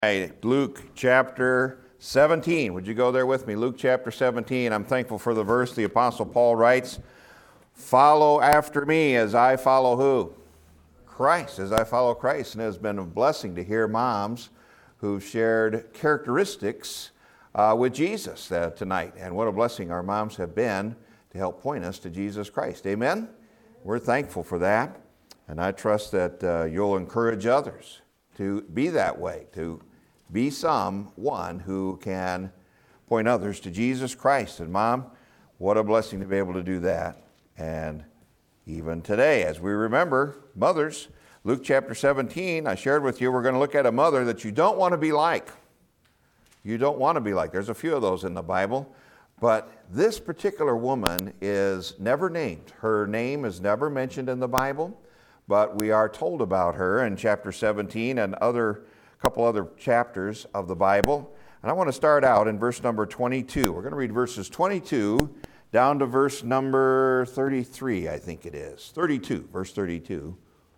Luke chapter 17. Would you go there with me? Luke chapter 17. I'm thankful for the verse the Apostle Paul writes, "Follow after me as I follow" who? Christ, as I follow Christ. And it has been a blessing to hear moms who've shared characteristics with Jesus tonight. And what a blessing our moms have been to help point us to Jesus Christ. Amen? We're thankful for that. And I trust that you'll encourage others to be that way, to be someone who can point others to Jesus Christ. And Mom, what a blessing to be able to do that. And even today, as we remember mothers, Luke chapter 17, I shared with you, we're going to look at a mother that you don't want to be like. You don't want to be like. There's a few of those in the Bible. But this particular woman is never named. Her name is never mentioned in the Bible. But we are told about her in chapter 17 and couple other chapters of the Bible. And I want to start out in verse number 22. We're going to read verses 22 down to verse number 33, I think it is. 32, verse 32.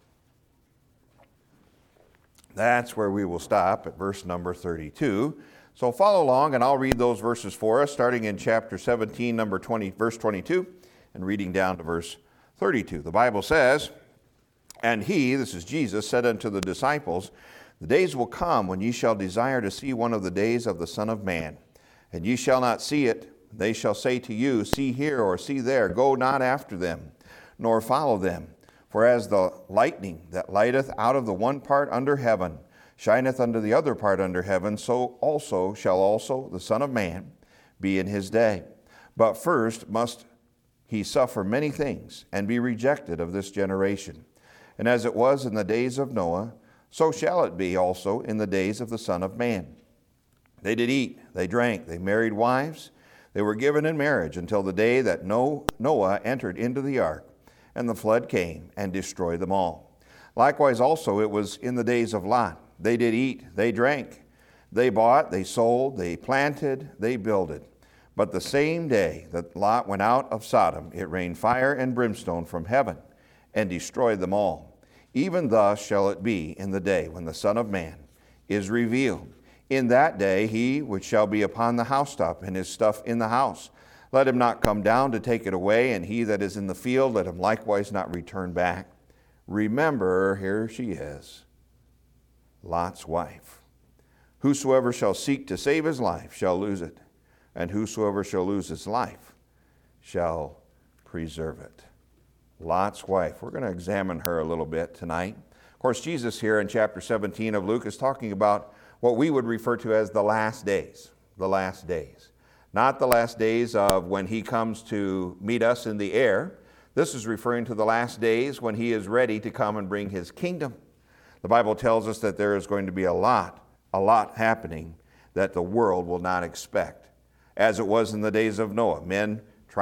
That's where we will stop, at verse number 32. So follow along, and I'll read those verses for us, starting in chapter 17, verse 22, and reading down to verse 32. The Bible says, "And he," this is Jesus, "said unto the disciples, The days will come when ye shall desire to see one of the days of the Son of Man, and ye shall not see it. They shall say to you, See here, or see there. Go not after them, nor follow them. For as the lightning that lighteth out of the one part under heaven shineth unto the other part under heaven, so also shall the Son of Man be in his day. But first must he suffer many things, and be rejected of this generation. And as it was in the days of Noah, so shall it be also in the days of the Son of Man. They did eat, they drank, they married wives, they were given in marriage until the day that Noah entered into the ark, and the flood came and destroyed them all. Likewise also it was in the days of Lot. They did eat, they drank, they bought, they sold, they planted, they builded. But the same day that Lot went out of Sodom, it rained fire and brimstone from heaven, and destroyed them all. Even thus shall it be in the day when the Son of Man is revealed. In that day he which shall be upon the housetop, and his stuff in the house, let him not come down to take it away, and he that is in the field, let him likewise not return back. Remember," here she is, "Lot's wife. Whosoever shall seek to save his life shall lose it, and whosoever shall lose his life shall preserve it." Lot's wife. We're going to examine her a little bit tonight. Of course, Jesus here in chapter 17 of Luke is talking about what we would refer to as the last days. The last days. Not the last days of when he comes to meet us in the air. This is referring to the last days when he is ready to come and bring his kingdom. The Bible tells us that there is going to be a lot happening that the world will not expect. As it was in the days of Noah. Men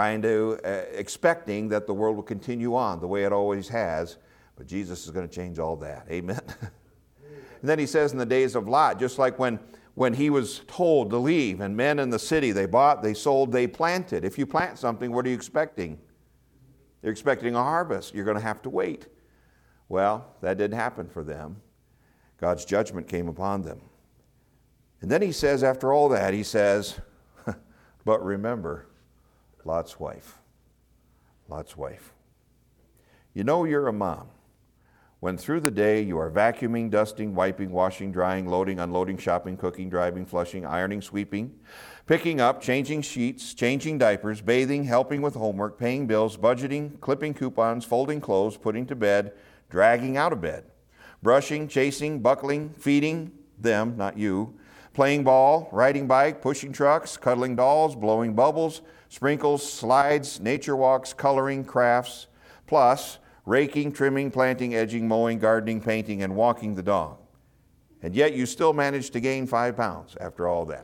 expecting that the world will continue on the way it always has, but Jesus is going to change all that. Amen. And then he says in the days of Lot, just like when he was told to leave, and men in the city, they bought, they sold, they planted. If you plant something, what are you expecting? You're expecting a harvest. You're going to have to wait. Well, that didn't happen for them. God's judgment came upon them. And then he says, after all that, he says, but remember, Lot's wife. Lot's wife. You know you're a mom when through the day you are vacuuming, dusting, wiping, washing, drying, loading, unloading, shopping, cooking, driving, flushing, ironing, sweeping, picking up, changing sheets, changing diapers, bathing, helping with homework, paying bills, budgeting, clipping coupons, folding clothes, putting to bed, dragging out of bed, brushing, chasing, buckling, feeding them, not you, playing ball, riding bike, pushing trucks, cuddling dolls, blowing bubbles, sprinkles, slides, nature walks, coloring, crafts, plus raking, trimming, planting, edging, mowing, gardening, painting, and walking the dog. And yet you still manage to gain 5 pounds after all that.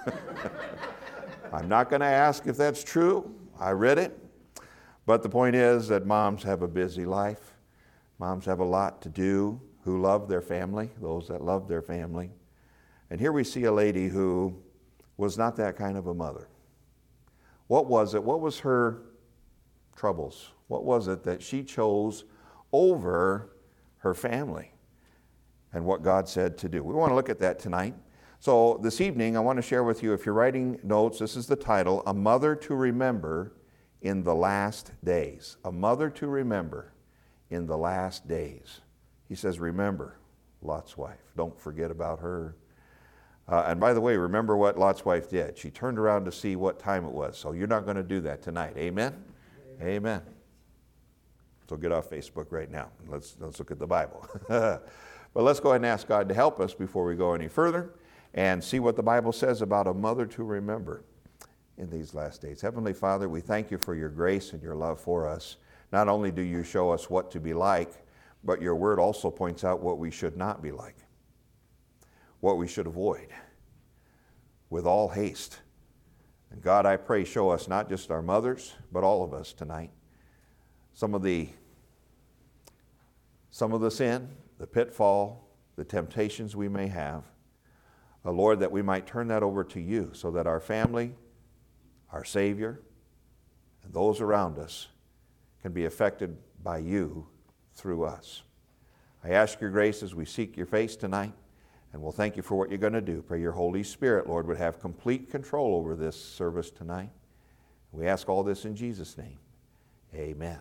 I'm not going to ask if that's true. I read it. But the point is that moms have a busy life. Moms have a lot to do who love their family, those that love their family. And here we see a lady who was not that kind of a mother. What was it? What was her troubles? What was it that she chose over her family? and what God said to do. We want to look at that tonight. So this evening, I want to share with you, if you're writing notes, this is the title, A Mother to Remember in the Last Days. A Mother to Remember in the Last Days. He says, remember Lot's wife. Don't forget about her. And by the way, remember what Lot's wife did. She turned around to see what time it was. So you're not going to do that tonight. Amen? Amen. So get off Facebook right now. Let's look at the Bible. But let's go ahead and ask God to help us before we go any further and see what the Bible says about a mother to remember in these last days. Heavenly Father, we thank you for your grace and your love for us. Not only do you show us what to be like, but your word also points out what we should not be like, what we should avoid with all haste. And God, I pray, show us not just our mothers, but all of us tonight. Some of the sin, the pitfall, the temptations we may have. Lord, that we might turn that over to you so that our family, our Savior, and those around us can be affected by you through us. I ask your grace as we seek your face tonight, and we'll thank you for what you're going to do. Pray your Holy Spirit, Lord, would have complete control over this service tonight. We ask all this in Jesus' name. Amen.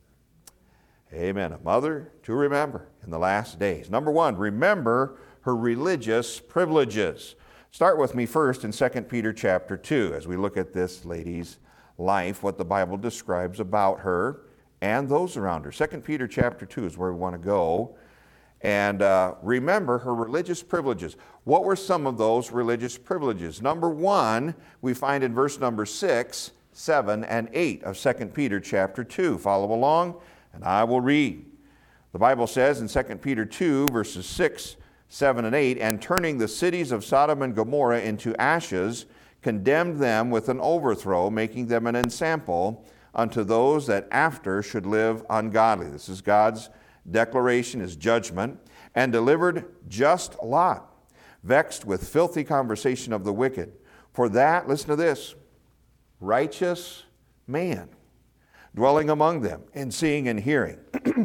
Amen. A mother to remember in the last days. Number one, remember her religious privileges. Start with me first in 2 Peter chapter 2 as we look at this lady's life, what the Bible describes about her and those around her. 2 Peter chapter 2 is where we want to go. And remember her religious privileges. What were some of those religious privileges? Number one, we find in verse number 6, 7, and 8 of 2 Peter chapter 2. Follow along, and I will read. The Bible says in 2 Peter 2, verses 6, 7, and 8, and turning the cities of Sodom and Gomorrah into ashes, condemned them with an overthrow, making them an ensample unto those that after should live ungodly. This is God's declaration, his judgment, and delivered just Lot, vexed with filthy conversation of the wicked. For that, listen to this, righteous man, dwelling among them, and seeing and hearing,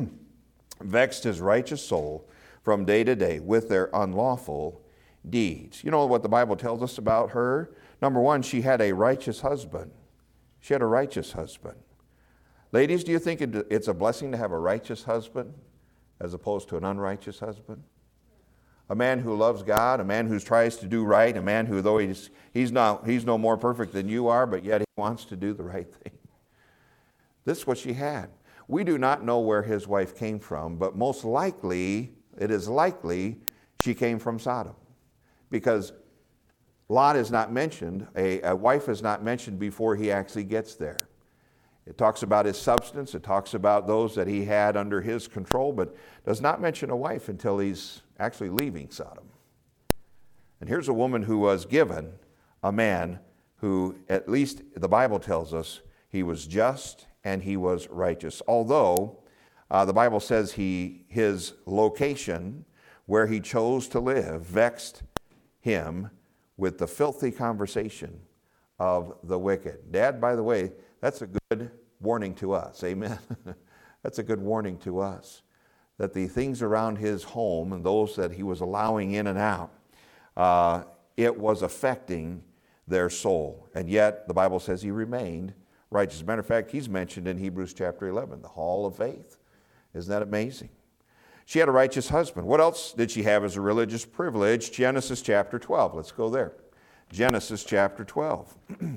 vexed his righteous soul from day to day with their unlawful deeds. You know what the Bible tells us about her? Number one, she had a righteous husband. She had a righteous husband. Ladies, do you think it's a blessing to have a righteous husband as opposed to an unrighteous husband? A man who loves God, a man who tries to do right, a man who, though he's no more perfect than you are, but yet he wants to do the right thing. This is what she had. We do not know where his wife came from, but most likely, it is likely she came from Sodom. Because Lot is not mentioned, a wife is not mentioned before he actually gets there. It talks about his substance, it talks about those that he had under his control, but does not mention a wife until he's actually leaving Sodom. And here's a woman who was given a man who, at least the Bible tells us, he was just and he was righteous. Although the Bible says his location, where he chose to live, vexed him with the filthy conversation of the wicked. Dad, by the way, that's a good warning to us. Amen. That's a good warning to us. That the things around his home and those that he was allowing in and out, it was affecting their soul. And yet, the Bible says he remained righteous. As a matter of fact, he's mentioned in Hebrews chapter 11, the hall of faith. Isn't that amazing? She had a righteous husband. What else did she have as a religious privilege? Genesis chapter 12. Let's go there. Genesis chapter 12.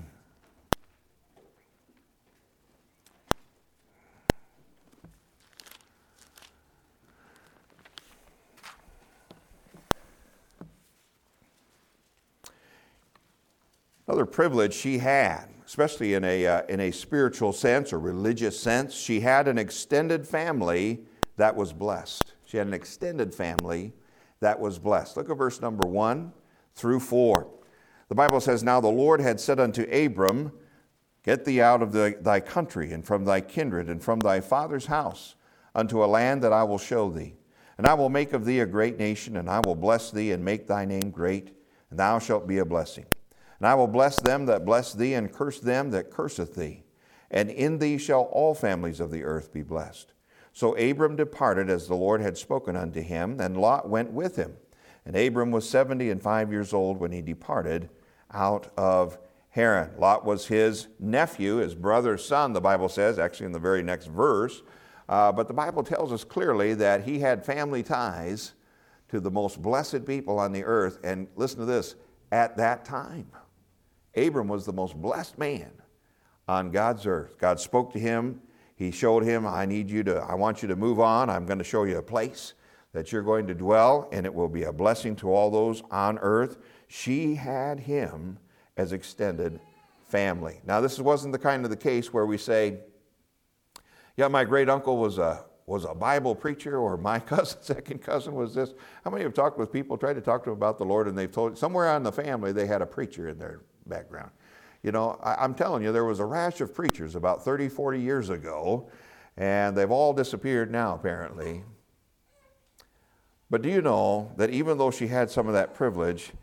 Another privilege she had, especially in a spiritual sense or religious sense, she had an extended family that was blessed. She had an extended family that was blessed. Look at verse number 1 through 4. The Bible says, Now the Lord had said unto Abram, Get thee out of thy country, and from thy kindred, and from thy father's house, unto a land that I will show thee. And I will make of thee a great nation, and I will bless thee, and make thy name great, and thou shalt be a blessing. And I will bless them that bless thee, and curse them that curseth thee. And in thee shall all families of the earth be blessed. So Abram departed as the Lord had spoken unto him, and Lot went with him. And Abram was 75 years old when he departed out of Haran. Lot was his nephew, his brother's son, the Bible says, actually in the very next verse. But the Bible tells us clearly that he had family ties to the most blessed people on the earth. And listen to this, at that time, Abram was the most blessed man on God's earth. God spoke to him. He showed him, I want you to move on. I'm going to show you a place that you're going to dwell, and it will be a blessing to all those on earth. She had him as extended family. Now, this wasn't the kind of the case where we say, yeah, my great uncle was a Bible preacher, or my cousin, second cousin was this. How many have talked with people, tried to talk to them about the Lord, and they've told somewhere in the family they had a preacher in their background? You know, I'm telling you, there was a rash of preachers about 30, 40 years ago, and they've all disappeared now, apparently. But do you know that even though she had some of that privilege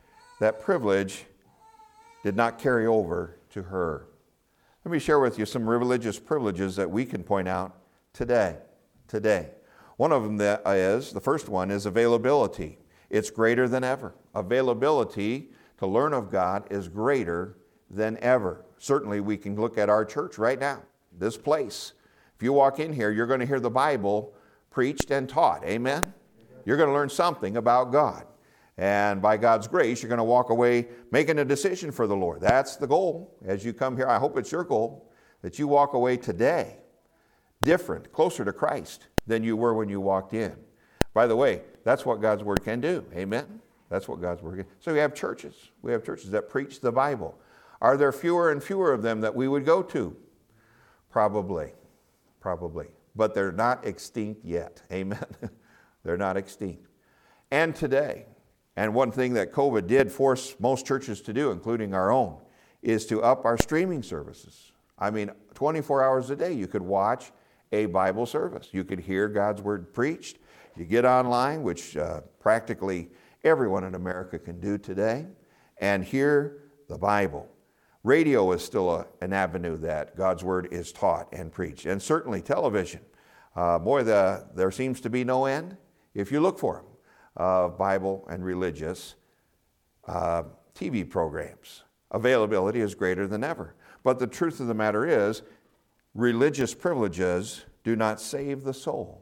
did not carry over to her? Let me share with you some religious privileges that we can point out today. One of them the first one is availability. It's greater than ever. Availability to learn of God is greater than ever. Certainly we can look at our church right now, this place. If you walk in here, you're going to hear the Bible preached and taught. Amen? You're going to learn something about God. And by God's grace, you're going to walk away making a decision for the Lord. That's the goal as you come here. I hope it's your goal that you walk away today different, closer to Christ than you were when you walked in. By the way, that's what God's Word can do. Amen? That's what God's Word can do. So we have churches. We have churches that preach the Bible. Are there fewer and fewer of them that we would go to? Probably. But they're not extinct yet. Amen? They're not extinct. And today, and one thing that COVID did force most churches to do, including our own, is to up our streaming services. I mean, 24 hours a day you could watch a Bible service. You could hear God's Word preached. You get online, which practically everyone in America can do today, and hear the Bible. Radio is still an avenue that God's Word is taught and preached. And certainly television. There seems to be no end, if you look for them, of Bible and religious TV programs. Availability is greater than ever. But the truth of the matter is, religious privileges do not save the soul.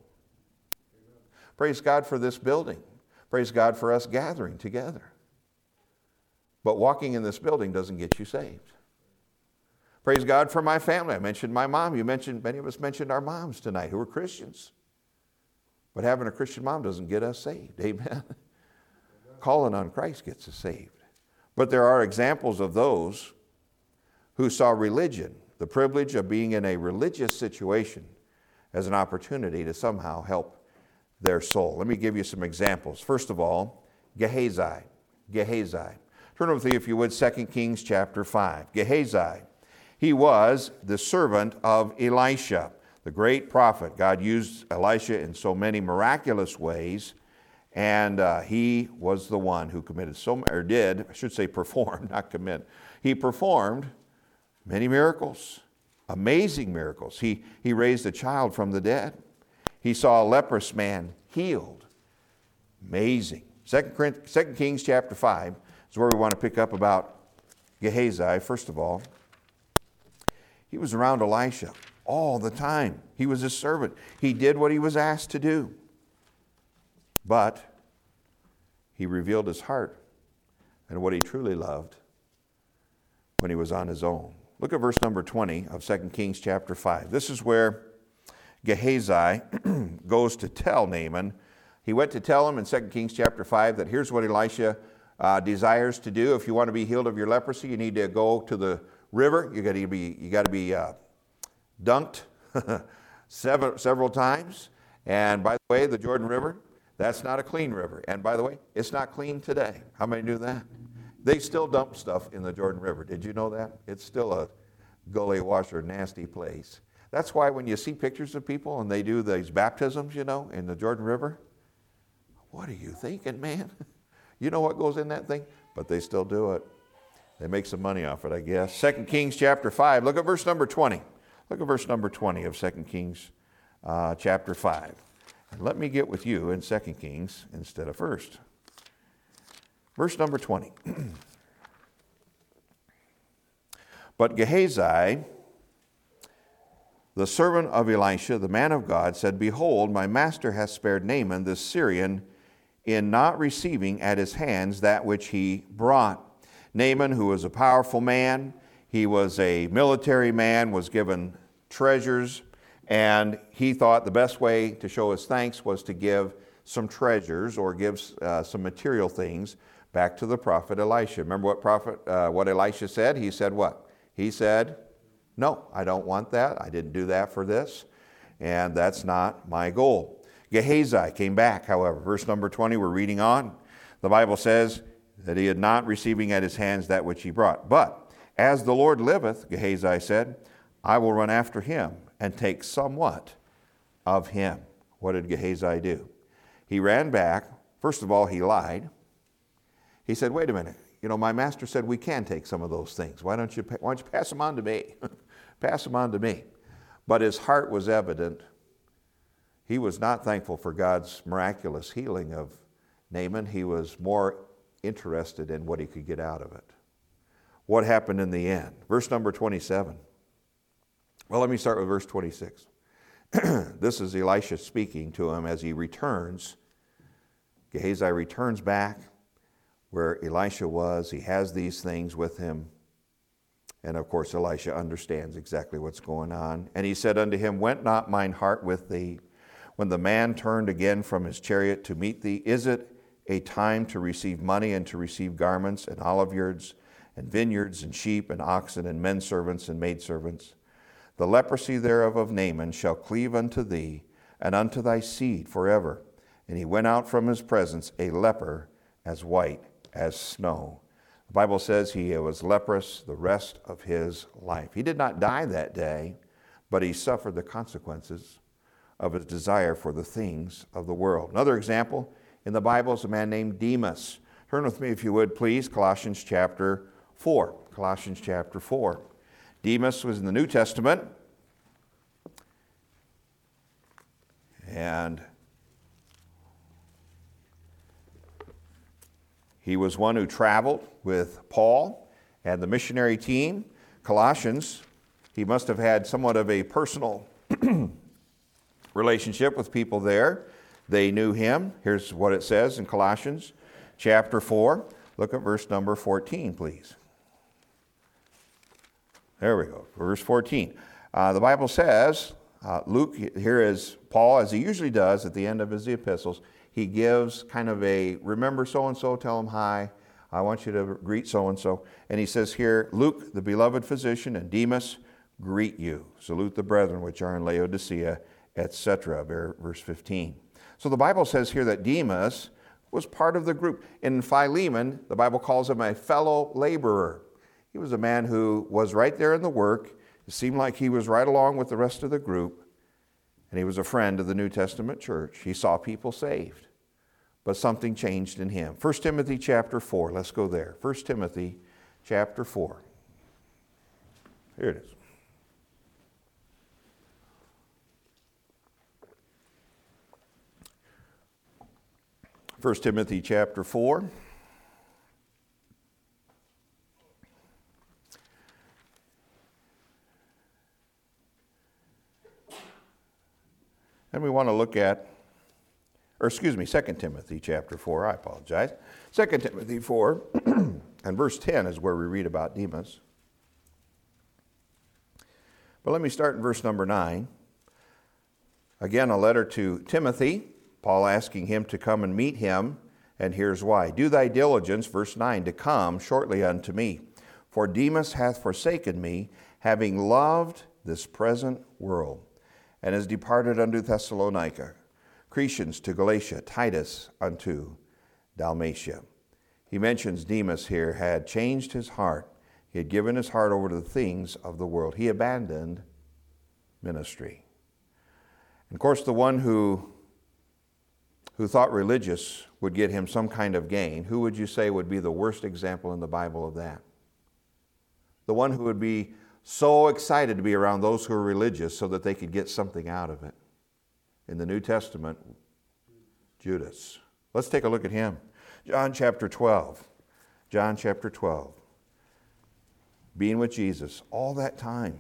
Praise God for this building. Praise God for us gathering together. But walking in this building doesn't get you saved. Praise God for my family. I mentioned my mom. Many of us mentioned our moms tonight who are Christians. But having a Christian mom doesn't get us saved. Amen. Calling on Christ gets us saved. But there are examples of those who saw religion, the privilege of being in a religious situation, as an opportunity to somehow help their soul. Let me give you some examples. First of all, Gehazi. Turn with me, if you would, 2 Kings chapter 5. Gehazi. He was the servant of Elisha, the great prophet. God used Elisha in so many miraculous ways, and he was the one who performed, not commit. He performed many miracles, amazing miracles. He raised a child from the dead. He saw a leprous man healed. Amazing. 2 Kings chapter 5 is where we want to pick up about Gehazi. First of all, he was around Elisha all the time. He was his servant. He did what he was asked to do. But he revealed his heart and what he truly loved when he was on his own. Look at verse number 20 of 2 Kings chapter 5. This is where Gehazi goes to tell Naaman. He went to tell him in 2 Kings chapter 5 that here's what Elisha desires to do. If you want to be healed of your leprosy, you need to go to the river. You got to be dunked several times. And by the way, the Jordan River, that's not a clean river. And by the way, it's not clean today. How many knew that? They still dump stuff in the Jordan River. Did you know that? It's still a gully washer, nasty place. That's why when you see pictures of people and they do these baptisms, in the Jordan River, what are you thinking, man? You know what goes in that thing? But they still do it. They make some money off it, I guess. 2 Kings chapter 5. Look at verse number 20. Look at verse number 20 of 2 Kings chapter 5. And let me get with you in 2 Kings instead of 1st. Verse number 20. But Gehazi, the servant of Elisha, the man of God, said, Behold, my master hath spared Naaman the Syrian in not receiving at his hands that which he brought. Naaman, who was a powerful man, he was a military man, was given treasures, and he thought the best way to show his thanks was to give some treasures or give some material things back to the prophet Elisha. Remember what Elisha said? He said what? He said, no, I don't want that. I didn't do that for this, and that's not my goal. Gehazi came back, however. Verse number 20, we're reading on. The Bible says that he had not receiving at his hands that which he brought. But as the Lord liveth, Gehazi said, I will run after him and take somewhat of him. What did Gehazi do? He ran back. First of all, he lied. He said, wait a minute. You know, my master said we can take some of those things. Why don't you pass them on to me? Pass them on to me. But his heart was evident. He was not thankful for God's miraculous healing of Naaman. He was more interested in what he could get out of it. What happened in the end? Verse number 27. Well, let me start with verse 26. This is Elisha speaking to him as he returns. Gehazi returns back where Elisha was. He has these things with him. And of course, Elisha understands exactly what's going on. And he said unto him, Went not mine heart with thee when the man turned again from his chariot to meet thee? Is it a time to receive money and to receive garments and oliveyards and vineyards and sheep and oxen and men servants and maidservants? The leprosy thereof of Naaman shall cleave unto thee and unto thy seed forever. And he went out from his presence a leper as white as snow. The Bible says he was leprous the rest of his life. He did not die that day, but he suffered the consequences of his desire for the things of the world. Another example in the Bible is a man named Demas. Turn with me, if you would, please, Colossians chapter 4. Colossians chapter 4. Demas was in the New Testament, and he was one who traveled with Paul and the missionary team. Colossians, he must have had somewhat of a personal relationship with people there. They knew him. Here's what it says in Colossians chapter 4. Look at verse number 14, please. There we go, verse 14. The Bible says, Luke, here is Paul, as he usually does at the end of his epistles, he gives kind of a, remember so-and-so, tell them hi, I want you to greet so-and-so. And he says here, Luke, the beloved physician, and Demas greet you. Salute the brethren which are in Laodicea, etc. Verse 15. So the Bible says here that Demas was part of the group. In Philemon, the Bible calls him a fellow laborer. He was a man who was right there in the work. It seemed like he was right along with the rest of the group. And he was a friend of the New Testament church. He saw people saved. But something changed in him. 1 Timothy chapter 4. Let's go there. 1 Timothy chapter 4. Here it is. First Timothy chapter 4. And we want to look at, 2 Timothy chapter 4, I apologize. 2 Timothy 4, and verse 10 is where we read about Demas. But let me start in verse number 9. Again, a letter to Timothy, Paul asking him to come and meet him, and here's why. Do thy diligence, verse 9, to come shortly unto me. For Demas hath forsaken me, having loved this present world, and has departed unto Thessalonica, Crescens to Galatia, Titus unto Dalmatia. He mentions Demas here had changed his heart. He had given his heart over to the things of the world. He abandoned ministry. And of course, the one who thought religious would get him some kind of gain, who would you say would be the worst example in the Bible of that? The one who would be so excited to be around those who are religious so that they could get something out of it. in the New Testament? Judas. Let's take a look at him. John chapter 12. John chapter 12. Being with Jesus all that time.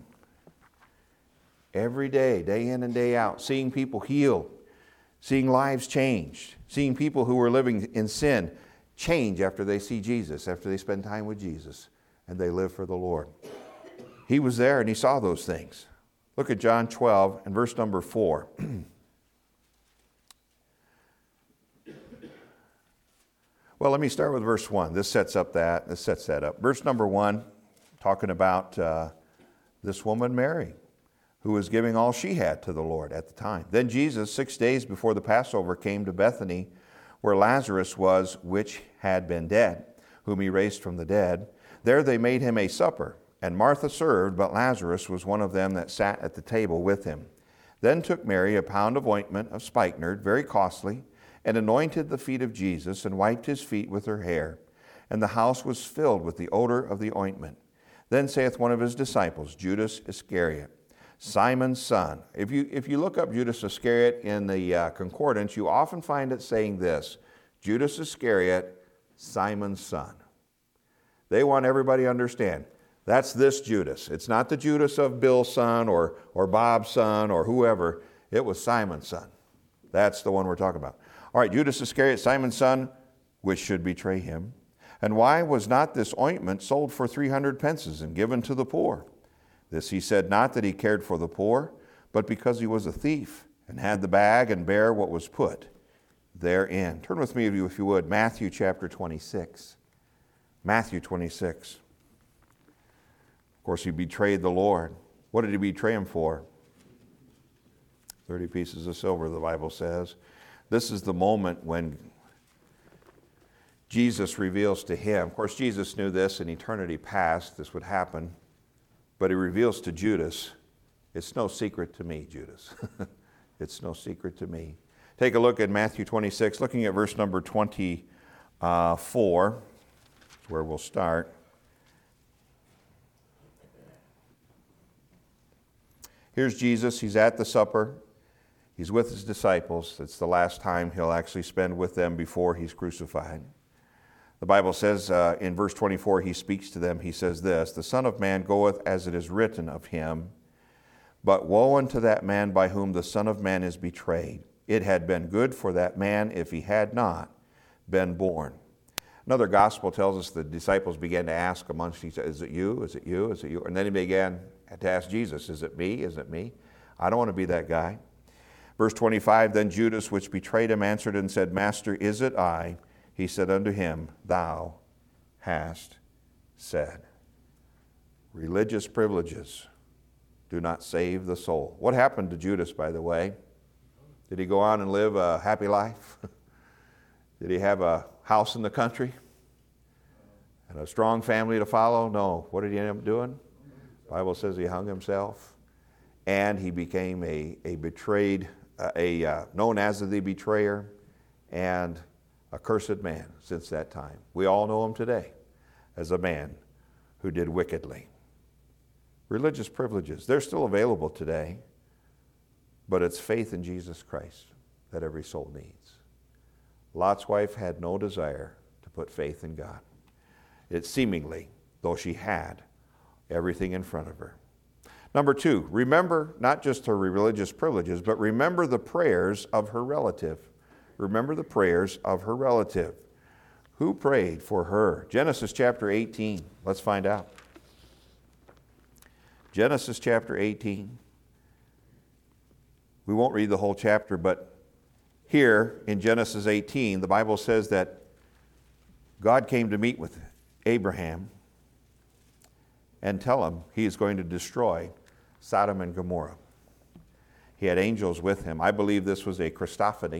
Every day, day in and day out, seeing people healed, seeing lives changed, seeing people who were living in sin change after they see Jesus, after they spend time with Jesus, and they live for the Lord. He was there and he saw those things. Look at John 12 and verse number 4. Well, let me start with verse 1. This sets that up. Verse number 1, talking about this woman, Mary, who was giving all she had to the Lord at the time. Then Jesus, 6 days before the Passover, came to Bethany, where Lazarus was, which had been dead, whom he raised from the dead. There they made him a supper, and Martha served, but Lazarus was one of them that sat at the table with him. Then took Mary a pound of ointment of spikenard, very costly, and anointed the feet of Jesus, and wiped his feet with her hair. And the house was filled with the odor of the ointment. Then saith one of his disciples, Judas Iscariot, Simon's son. If you look up Judas Iscariot in the concordance, you often find it saying this, Judas Iscariot, Simon's son. They want everybody to understand, that's this Judas. It's not the Judas of Bill's son or Bob's son or whoever. It was Simon's son. That's the one we're talking about. All right, Judas Iscariot, Simon's son, which should betray him. And why was not this ointment sold for 300 pences and given to the poor? This he said not that he cared for the poor, but because he was a thief, and had the bag and bare what was put therein. Turn with me, if you would, Matthew chapter 26. Matthew 26. Of course, he betrayed the Lord. What did he betray him for? 30 pieces of silver, the Bible says. This is the moment when Jesus reveals to him. Of course, Jesus knew this in eternity past, this would happen. But he reveals to Judas, it's no secret to me, Judas. It's no secret to me. Take a look at Matthew 26, looking at verse number 24, where we'll start. Here's Jesus. He's at the supper. He's with his disciples. It's the last time he'll actually spend with them before he's crucified. The Bible says in verse 24, he speaks to them. He says this, the Son of Man goeth as it is written of him, but woe unto that man by whom the Son of Man is betrayed. It had been good for that man if he had not been born. Another gospel tells us the disciples began to ask amongst each other, is it you? Is it you? Is it you? And then he began to ask Jesus, is it me? Is it me? I don't want to be that guy. Verse 25, then Judas, which betrayed him, answered and said, Master, is it I? He said unto him, thou hast said. Religious privileges do not save the soul. What happened to Judas, by the way? Did he go on and live a happy life? Did he have a house in the country and a strong family to follow? No. What did he end up doing? The Bible says he hung himself, and he became a betrayed, known as the betrayer, and a cursed man since that time. We all know him today as a man who did wickedly. Religious privileges, they're still available today, but it's faith in Jesus Christ that every soul needs. Lot's wife had no desire to put faith in God. It seemingly, though she had everything in front of her. Number 2, remember not just her religious privileges, but remember the prayers of her relative. Remember the prayers of her relative. Who prayed for her? Genesis chapter 18. Let's find out. Genesis chapter 18. We won't read the whole chapter, but here in Genesis 18, the Bible says that God came to meet with Abraham and tell him he is going to destroy Sodom and Gomorrah. He had angels with him. I believe this was a Christophany.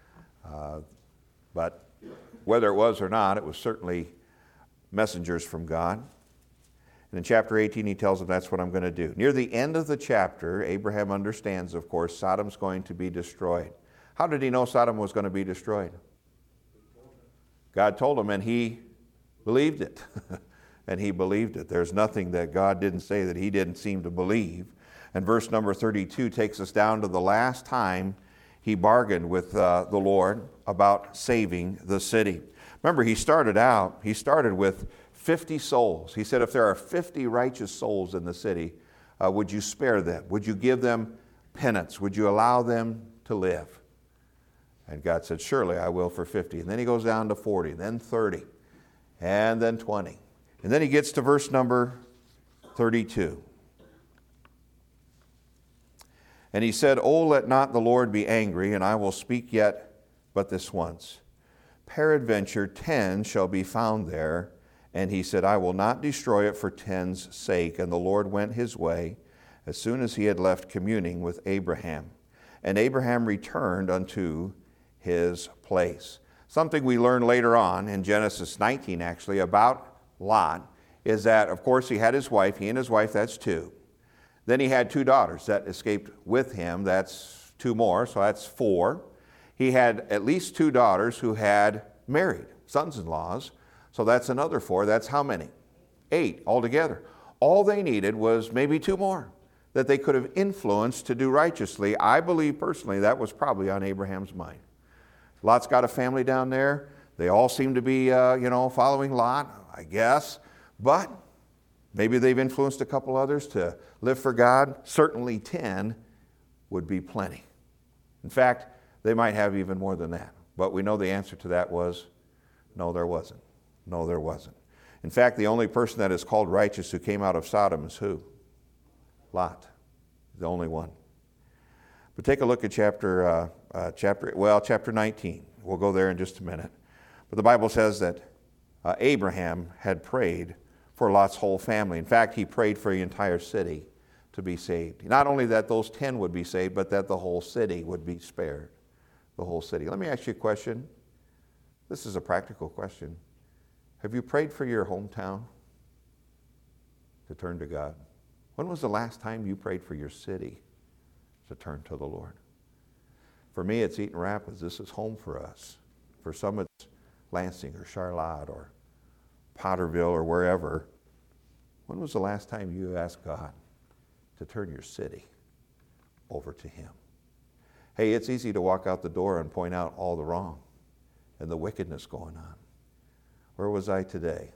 But whether it was or not, it was certainly messengers from God. And in chapter 18, he tells them, that's what I'm going to do. Near the end of the chapter, Abraham understands, of course, Sodom's going to be destroyed. How did he know Sodom was going to be destroyed? God told him, and he believed it. And he believed it. There's nothing that God didn't say that he didn't seem to believe. And verse number 32 takes us down to the last time He bargained with the Lord about saving the city. Remember, he started with 50 souls. He said, if there are 50 righteous souls in the city, would you spare them? Would you give them penance? Would you allow them to live? And God said, surely I will for 50. And then he goes down to 40, then 30, and then 20. And then he gets to verse number 32. And he said, oh, let not the Lord be angry, and I will speak yet but this once. Peradventure 10 shall be found there. And he said, I will not destroy it for 10's sake. And the Lord went his way as soon as he had left communing with Abraham. And Abraham returned unto his place. Something we learn later on in Genesis 19, actually, about Lot, is that, of course, he had his wife. He and his wife, that's 2. Then he had 2 daughters that escaped with him. That's 2 more, so that's 4. He had at least 2 daughters who had married, sons-in-laws. So that's another 4. That's how many? 8 altogether. All they needed was maybe 2 more that they could have influenced to do righteously. I believe personally that was probably on Abraham's mind. Lot's got a family down there. They all seem to be, following Lot, I guess. But maybe they've influenced a couple others to live for God. Certainly 10 would be plenty. In fact, they might have even more than that. But we know the answer to that was, no, there wasn't. No, there wasn't. In fact, the only person that is called righteous who came out of Sodom is who? Lot. The only one. But take a look at chapter 19. We'll go there in just a minute. But the Bible says that Abraham had prayed for Lot's whole family. In fact, he prayed for the entire city to be saved. Not only that those 10 would be saved, but that the whole city would be spared. The whole city. Let me ask you a question. This is a practical question. Have you prayed for your hometown to turn to God? When was the last time you prayed for your city to turn to the Lord? For me, it's Eaton Rapids. This is home for us. For some, it's Lansing or Charlotte or Potterville or wherever. When was the last time you asked God to turn your city over to Him? Hey, it's easy to walk out the door and point out all the wrong and the wickedness going on. Where was I today?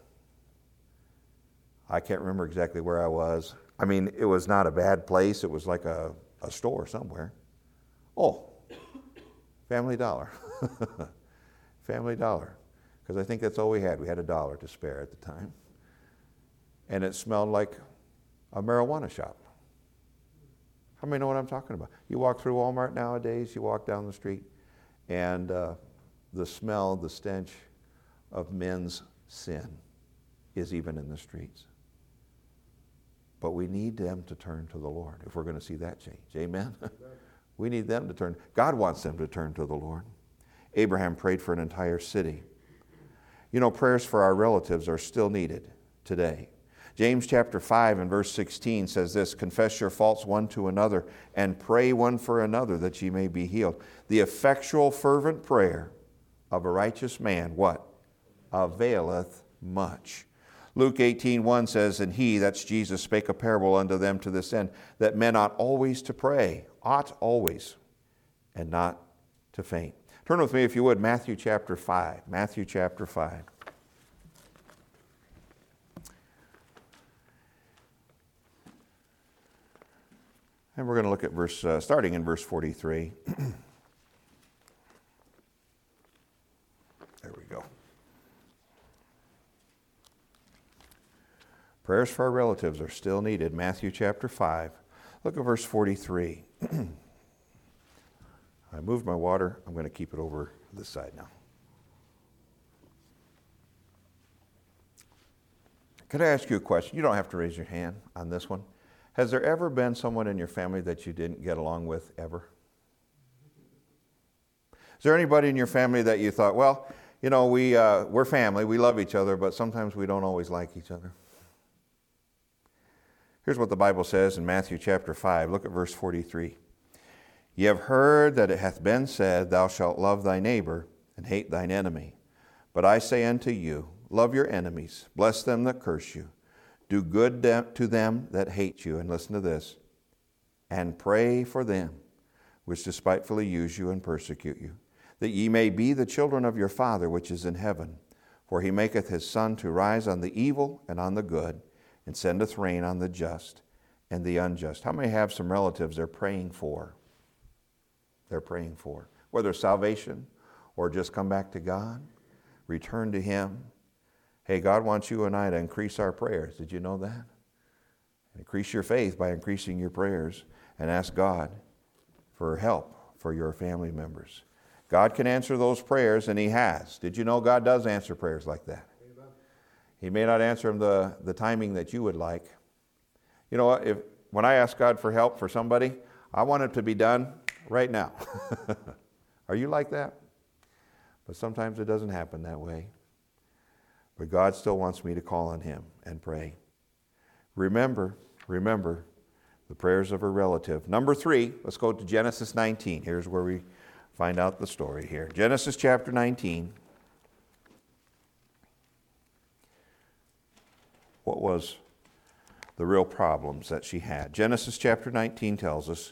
I can't remember exactly where I was. I mean, it was not a bad place. It was like a store somewhere. Oh, Family Dollar. Family Dollar. Because I think that's all we had. We had $1 to spare at the time. And it smelled like a marijuana shop. How many know what I'm talking about? You walk through Walmart nowadays, you walk down the street, and the smell, the stench of men's sin is even in the streets. But we need them to turn to the Lord if we're going to see that change. Amen? We need them to turn. God wants them to turn to the Lord. Abraham prayed for an entire city. You know, prayers for our relatives are still needed today. James chapter 5 and verse 16 says this, confess your faults one to another and pray one for another that ye may be healed. The effectual fervent prayer of a righteous man, what? Availeth much. Luke 18:1 says, and he, that's Jesus, spake a parable unto them to this end, that men ought always to pray, and not to faint. Turn with me, if you would, Matthew chapter 5. Matthew chapter 5. And we're going to look at starting in verse 43. There we go. Prayers for our relatives are still needed. Matthew chapter 5. Look at verse 43. I moved my water. I'm going to keep it over this side now. Could I ask you a question? You don't have to raise your hand on this one. Has there ever been someone in your family that you didn't get along with ever? Is there anybody in your family that you thought, well, you know, we're family, we love each other, but sometimes we don't always like each other? Here's what the Bible says in Matthew chapter 5. Look at verse 43. Ye have heard that it hath been said, thou shalt love thy neighbor and hate thine enemy. But I say unto you, love your enemies, bless them that curse you, do good to them that hate you, and listen to this, and pray for them which despitefully use you and persecute you, that ye may be the children of your Father which is in heaven. For he maketh his sun to rise on the evil and on the good, and sendeth rain on the just and the unjust. How many have some relatives they're praying for? They're praying for. Whether salvation or just come back to God, return to Him. Hey, God wants you and I to increase our prayers. Did you know that? Increase your faith by increasing your prayers and ask God for help for your family members. God can answer those prayers, and He has. Did you know God does answer prayers like that? Amen. He may not answer them the timing that you would like. You know, when I ask God for help for somebody, I want it to be done right now. Are you like that? But sometimes it doesn't happen that way. But God still wants me to call on Him and pray. Remember the prayers of a relative. Number 3, let's go to Genesis 19. Here's where we find out the story here. Genesis chapter 19. What was the real problems that she had? Genesis chapter 19 tells us,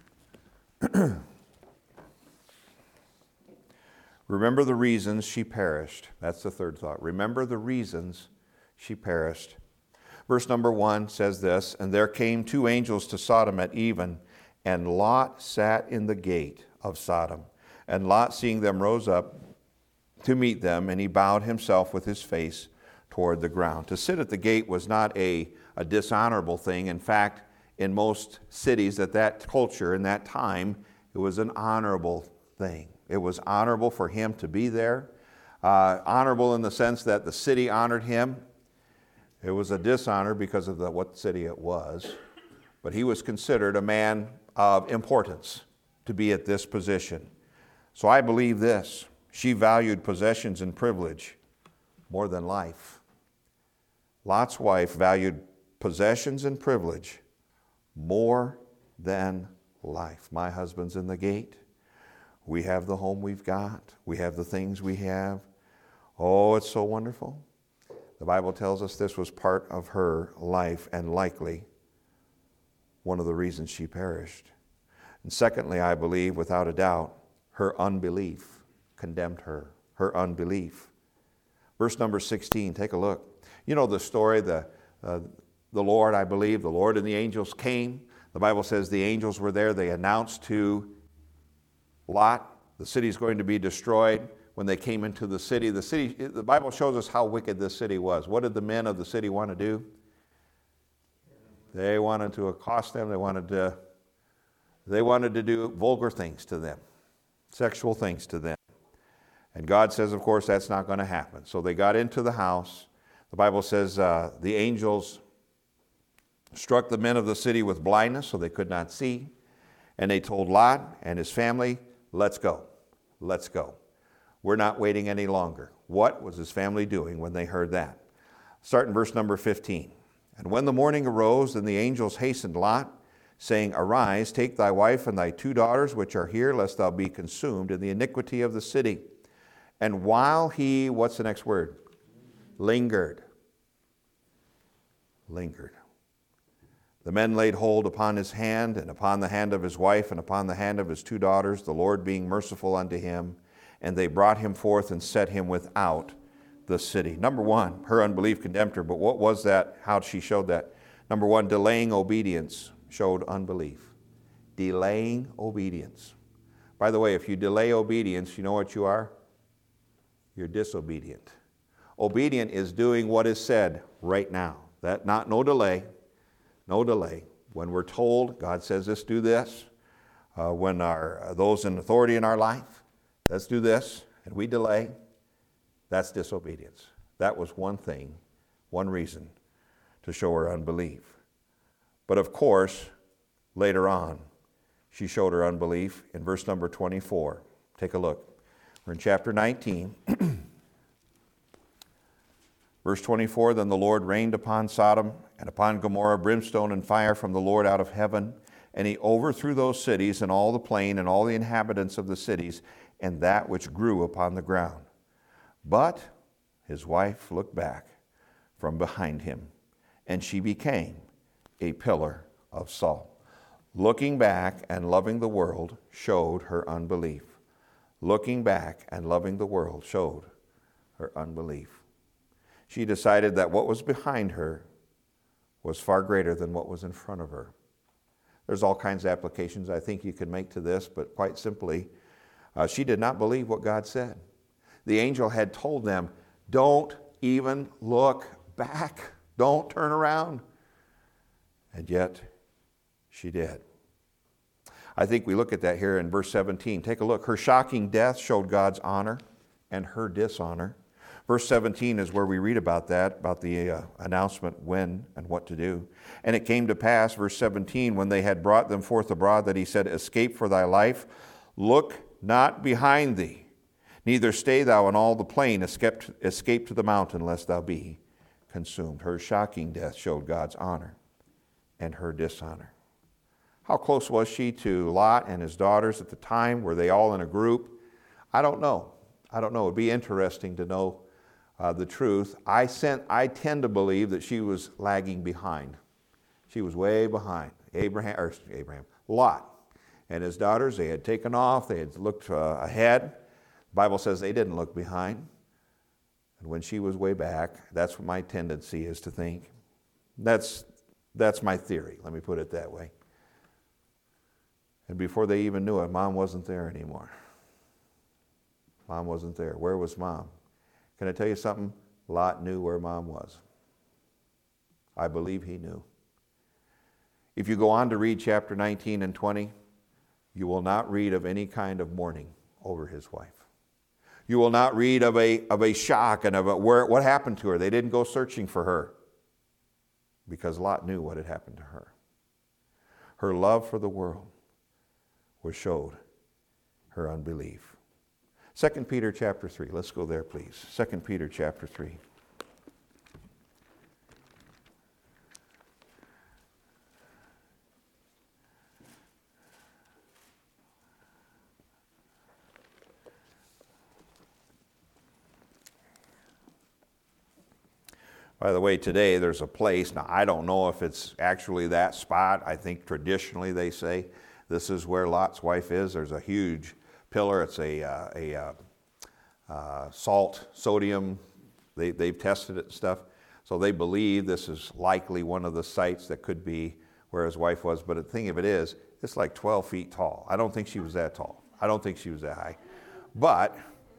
remember the reasons she perished. That's the third thought. Remember the reasons she perished. Verse number 1 says this, and there came 2 angels to Sodom at even, and Lot sat in the gate of Sodom. And Lot, seeing them, rose up to meet them, and he bowed himself with his face toward the ground. To sit at the gate was not a dishonorable thing. In fact, in most cities at that culture, in that time, it was an honorable thing. It was honorable for him to be there. Honorable in the sense that the city honored him. It was a dishonor because of what city it was. But he was considered a man of importance to be at this position. So I believe this. She valued possessions and privilege more than life. Lot's wife valued possessions and privilege more than life. My husband's in the gate. We have the home we've got. We have the things we have. Oh, it's so wonderful. The Bible tells us this was part of her life and likely one of the reasons she perished. And secondly, I believe, without a doubt, her unbelief condemned her. Her unbelief. Verse number 16, take a look. You know the story, the Lord, I believe, the Lord and the angels came. The Bible says the angels were there. They announced to Lot, the city's going to be destroyed. When they came into the city, the Bible shows us how wicked this city was. What did the men of the city want to do? They wanted to accost them. They wanted to do vulgar things to them, sexual things to them. And God says, of course, that's not going to happen. So they got into the house. The Bible says the angels struck the men of the city with blindness so they could not see. And they told Lot and his family, let's go. Let's go. We're not waiting any longer. What was his family doing when they heard that? Start in verse number 15. And when the morning arose, then the angels hastened Lot, saying, arise, take thy wife and thy 2 daughters, which are here, lest thou be consumed in the iniquity of the city. And while he, what's the next word? Lingered. The men laid hold upon his hand, and upon the hand of his wife, and upon the hand of his 2 daughters, the Lord being merciful unto him. And they brought him forth and set him without the city. Number 1, her unbelief condemned her. But what was that? How she showed that? Number 1, delaying obedience showed unbelief. Delaying obedience. By the way, if you delay obedience, you know what you are? You're disobedient. Obedient is doing what is said right now. No delay. No delay. When we're told, God says this, do this. When those in authority in our life, let's do this, and we delay, that's disobedience. That was one thing, one reason to show her unbelief. But of course, later on, she showed her unbelief in verse number 24. Take a look. We're in chapter 19. Verse 24, then the Lord rained upon Sodom and upon Gomorrah brimstone and fire from the Lord out of heaven, and he overthrew those cities and all the plain and all the inhabitants of the cities, and that which grew upon the ground. But his wife looked back from behind him, and she became a pillar of salt. Looking back and loving the world showed her unbelief. Looking back and loving the world showed her unbelief. She decided that what was behind her was far greater than what was in front of her. There's all kinds of applications I think you can make to this, but quite simply, she did not believe what God said. The angel had told them, don't even look back. Don't turn around. And yet, she did. I think we look at that here in verse 17. Take a look. Her shocking death showed God's honor and her dishonor. Verse 17 is where we read about that, about the announcement when and what to do. And it came to pass, verse 17, when they had brought them forth abroad, that he said, escape for thy life. Look not behind thee, neither stay thou in all the plain. Escape to the mountain, lest thou be consumed. Her shocking death showed God's honor and her dishonor. How close was she to Lot and his daughters at the time? Were they all in a group? I don't know. It would be interesting to know the truth. I tend to believe that she was lagging behind. She was way behind. Lot and his daughters, they had taken off. They had looked ahead. The Bible says they didn't look behind. And when she was way back, that's what my tendency is to think. That's my theory. Let me put it that way. And before they even knew it, Mom wasn't there anymore. Mom wasn't there. Where was Mom? Can I tell you something? Lot knew where Mom was. I believe he knew. If you go on to read chapter 19 and 20, you will not read of any kind of mourning over his wife. You will not read of a shock and of what happened to her. They didn't go searching for her because Lot knew what had happened to her. Her love for the world was showed her unbelief. 2 Peter chapter 3. Let's go there, please. 2 Peter chapter 3. By the way, today there's a place, now I don't know if it's actually that spot. I think traditionally they say this is where Lot's wife is. There's a huge pillar. It's a salt, sodium. They've tested it and stuff. So they believe this is likely one of the sites that could be where his wife was. But the thing of it is, it's like 12 feet tall. I don't think she was that tall. I don't think she was that high. But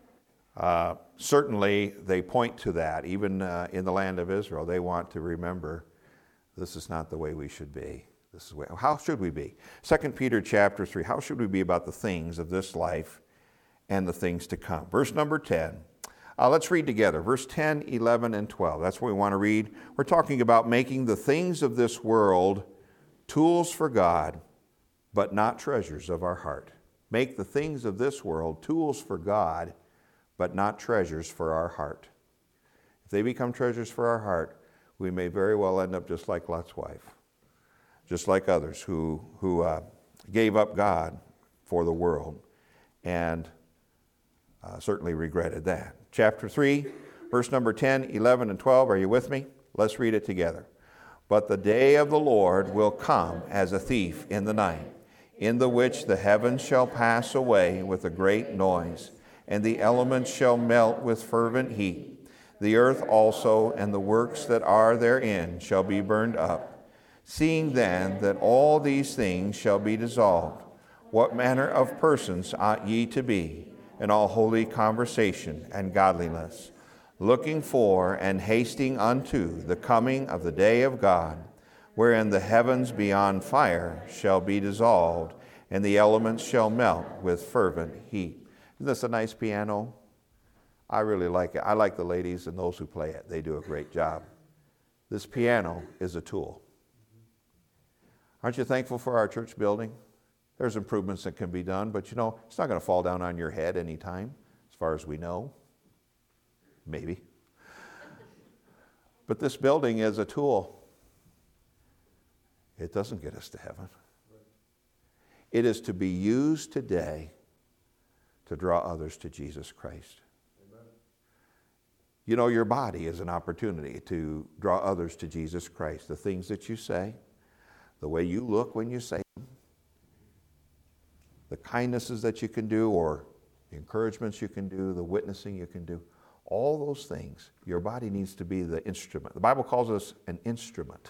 certainly they point to that. Even in the land of Israel, they want to remember this is not the way we should be. This is how should we be? 2 Peter chapter 3, how should we be about the things of this life and the things to come? Verse number 10. Let's read together. Verse 10, 11, and 12. That's what we want to read. We're talking about making the things of this world tools for God, but not treasures of our heart. Make the things of this world tools for God, but not treasures for our heart. If they become treasures for our heart, we may very well end up just like Lot's wife. Just like others who gave up God for the world and certainly regretted that. Chapter 3, verse number 10, 11, and 12. Are you with me? Let's read it together. But the day of the Lord will come as a thief in the night, in the which the heavens shall pass away with a great noise, and the elements shall melt with fervent heat. The earth also and the works that are therein shall be burned up. Seeing then that all these things shall be dissolved, what manner of persons ought ye to be in all holy conversation and godliness, looking for and hasting unto the coming of the day of God, wherein the heavens beyond fire shall be dissolved, and the elements shall melt with fervent heat. Isn't this a nice piano? I really like it. I like the ladies and those who play it. They do a great job. This piano is a tool. Aren't you thankful for our church building? There's improvements that can be done, but it's not going to fall down on your head anytime, as far as we know. Maybe. But this building is a tool. It doesn't get us to heaven. It is to be used today to draw others to Jesus Christ. Amen. Your body is an opportunity to draw others to Jesus Christ. The things that you say, the way you look when you say them, kindnesses that you can do, or the encouragements you can do, the witnessing you can do, all those things, your body needs to be the instrument. The Bible calls us an instrument,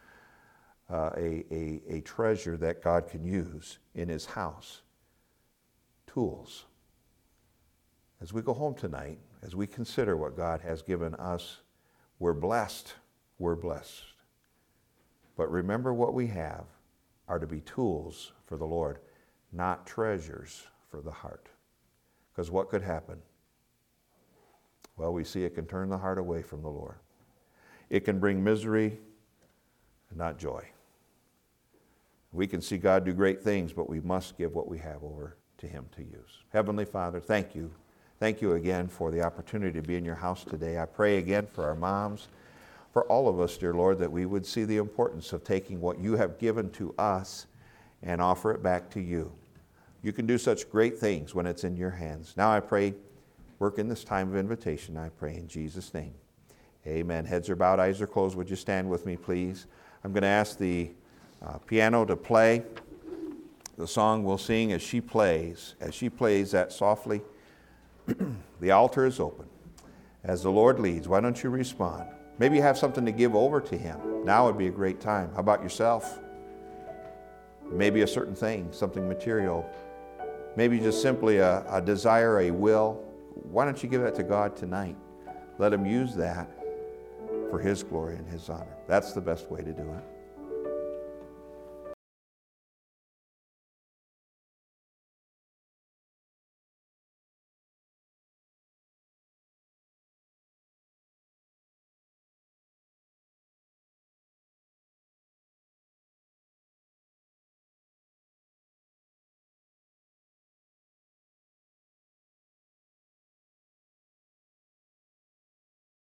a treasure that God can use in His house. Tools. As we go home tonight, as we consider what God has given us, we're blessed. We're blessed. But remember, what we have are to be tools for the Lord, not treasures for the heart. Because what could happen? Well, we see it can turn the heart away from the Lord. It can bring misery and not joy. We can see God do great things, but we must give what we have over to Him to use. Heavenly Father, thank you. Thank you again for the opportunity to be in your house today. I pray again for our moms, for all of us, dear Lord, that we would see the importance of taking what you have given to us and offer it back to you. You can do such great things when it's in your hands. Now I pray, work in this time of invitation, I pray in Jesus' name. Amen. Heads are bowed, eyes are closed. Would you stand with me, please? I'm going to ask the piano to play the song we'll sing as she plays. As she plays that softly, the altar is open. As the Lord leads, why don't you respond? Maybe you have something to give over to Him. Now would be a great time. How about yourself? Maybe a certain thing, something material. Maybe just simply a desire, a will. Why don't you give that to God tonight? Let Him use that for His glory and His honor. That's the best way to do it.